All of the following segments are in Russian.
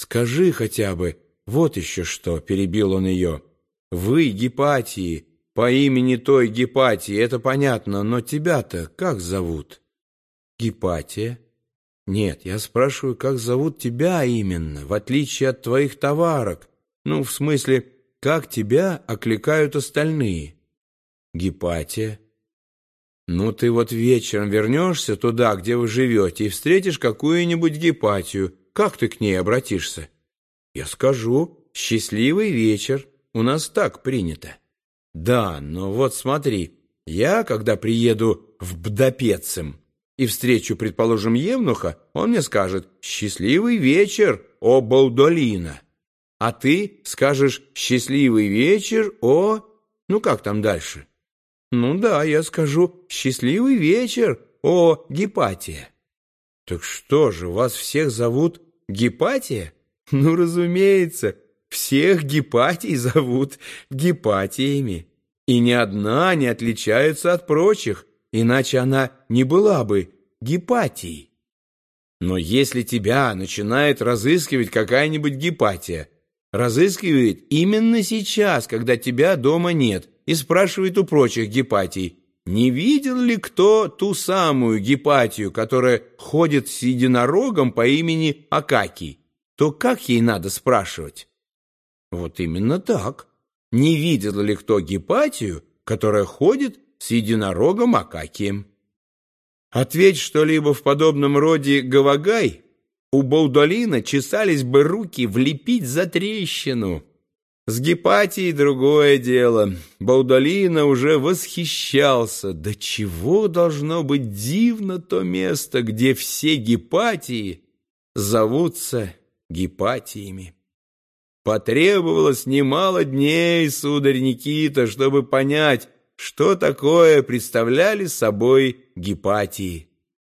скажи хотя бы, вот еще что, — перебил он ее. Вы, Гипатии, по имени той Гипатии, это понятно, но тебя-то как зовут? Гипатия? Нет, я спрашиваю, как зовут тебя именно, в отличие от твоих товарок. Ну, в смысле, как тебя окликают остальные? Гипатия. Ну, ты вот вечером вернешься туда, где вы живете, и встретишь какую-нибудь Гипатию. Как ты к ней обратишься? Я скажу: «Счастливый вечер, у нас так принято». Да, но вот смотри, я, когда приеду в Бдапецим и встречу, предположим, евнуха, он мне скажет: «Счастливый вечер, о Баудолина». А ты скажешь: «Счастливый вечер, о...» Ну, как там дальше? Ну да, я скажу: «Счастливый вечер, о Гипатия». Так что же, вас всех зовут Гипатия? Ну, разумеется, всех Гипатий зовут Гипатиями. И ни одна не отличается от прочих, иначе она не была бы Гипатией. Но если тебя начинает разыскивать какая-нибудь Гипатия, разыскивает именно сейчас, когда тебя дома нет, и спрашивает у прочих Гипатий: не видел ли кто ту самую Гипатию, которая ходит с единорогом по имени Акакий, то как ей надо спрашивать? Вот именно так. Не видел ли кто Гипатию, которая ходит с единорогом Акакием? Ответь что-либо в подобном роде Гавагай, у Баудолина чесались бы руки влепить за трещину. С Гипатией другое дело. Баудолина уже восхищался. Да чего должно быть дивно то место, где все Гипатии зовутся Гипатиями. Потребовалось немало дней, сударь Никита, чтобы понять, что такое представляли собой Гипатии.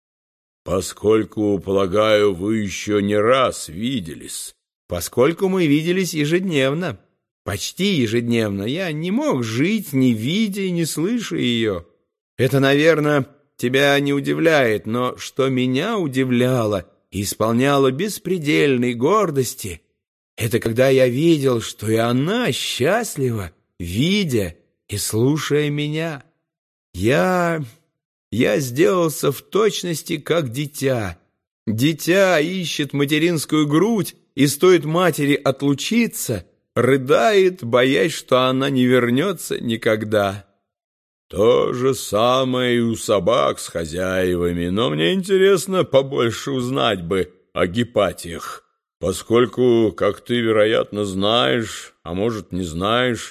Поскольку, полагаю, вы еще не раз виделись. Поскольку мы виделись ежедневно, почти ежедневно, я не мог жить, не видя и не слыша ее. Это, наверное, тебя не удивляет, но что меня удивляло и исполняло беспредельной гордости, это когда я видел, что и она счастлива, видя и слушая меня. Я сделался в точности как дитя. Дитя ищет материнскую грудь, и стоит матери отлучиться, рыдает, боясь, что она не вернется никогда. То же самое и у собак с хозяевами, но мне интересно побольше узнать бы о Гипатиях, поскольку, как ты, вероятно, знаешь, а может, не знаешь,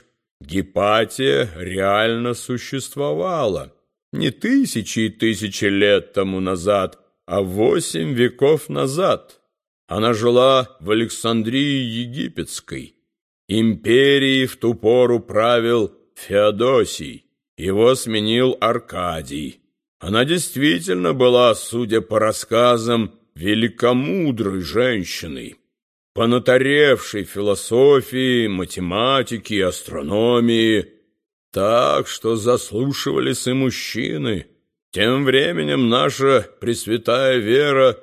Гипатия реально существовала не тысячи и тысячи лет тому назад, а 8 веков назад. Она жила в Александрии Египетской. Империей в ту пору правил Феодосий, его сменил Аркадий. Она действительно была, судя по рассказам, великомудрой женщиной, понатаревшей философии, математики и астрономии, так что заслушивались и мужчины. Тем временем наша пресвятая вера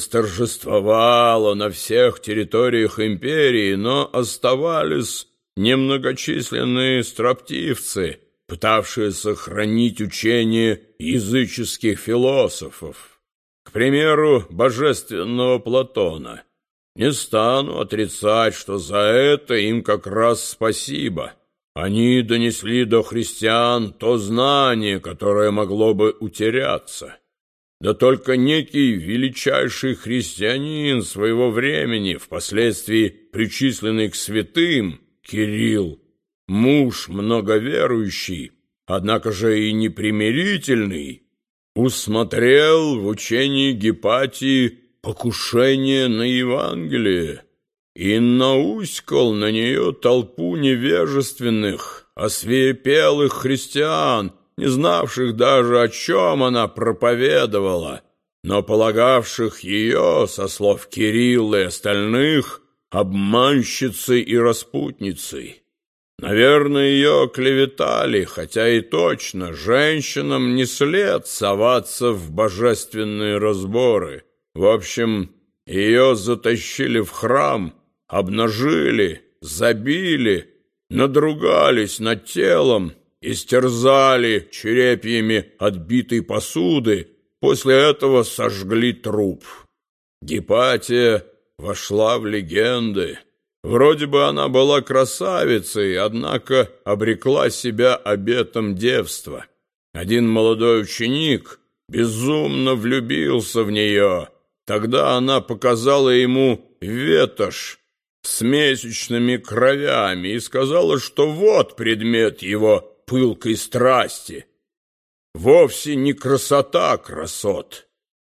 восторжествовала на всех территориях империи, но оставались немногочисленные строптивцы, пытавшие сохранить учение языческих философов. К примеру, божественного Платона. Не стану отрицать, что за это им как раз спасибо. Они донесли до христиан то знание, которое могло бы утеряться. Да только некий величайший христианин своего времени, впоследствии причисленный к святым, Кирилл, муж многоверующий, однако же и непримирительный, усмотрел в учении Гипатии покушение на Евангелие и науськал на нее толпу невежественных, освирепелых христиан, не знавших даже, о чем она проповедовала, но полагавших ее, со слов Кирилла и остальных, обманщицей и распутницей. Наверное, ее клеветали, хотя и точно женщинам не след соваться в божественные разборы. В общем, Ее затащили в храм, обнажили, забили, надругались над телом, истерзали черепьями отбитой посуды, после этого сожгли труп. Гипатия вошла в легенды. Вроде бы она была красавицей, однако обрекла себя обетом девства. Один молодой ученик безумно влюбился в нее. Тогда она показала ему ветошь с месячными кровями и сказала, что вот предмет его пылкой страсти. Вовсе не красота красот,